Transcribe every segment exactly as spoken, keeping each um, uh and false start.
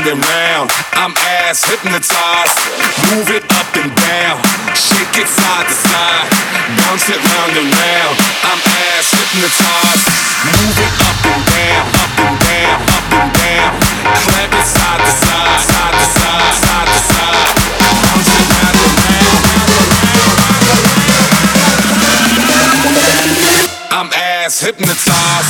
and round. I'm ass hypnotized. Move it up and down. Shake it side to side. Bounce it round and round. I'm ass hypnotized. Move it up and down, up and down, up and down. Clap it side to side, side to side, side to side. Bounce it round and round, round and round. I'm ass hypnotized.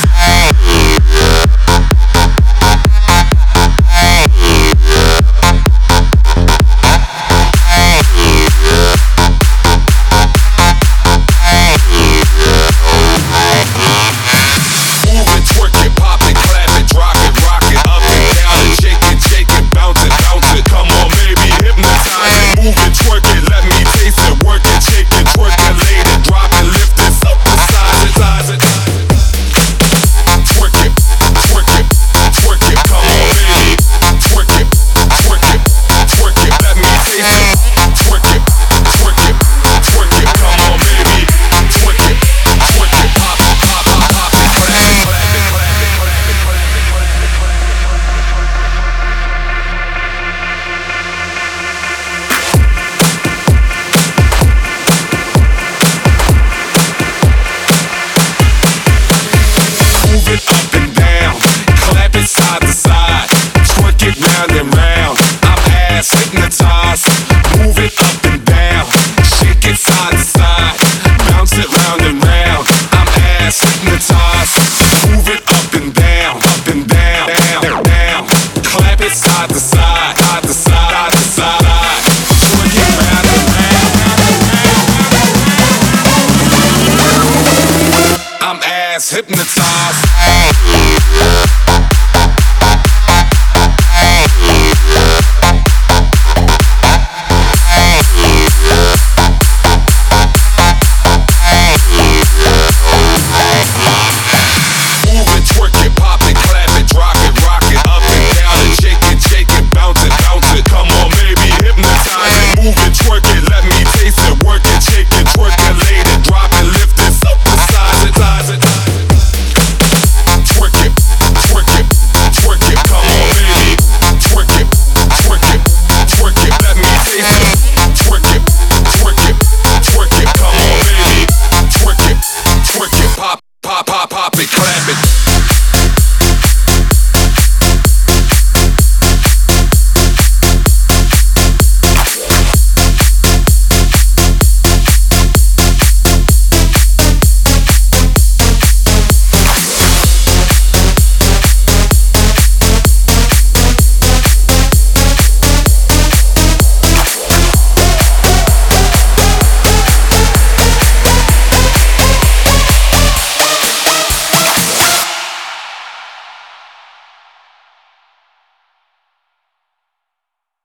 Hypnotized.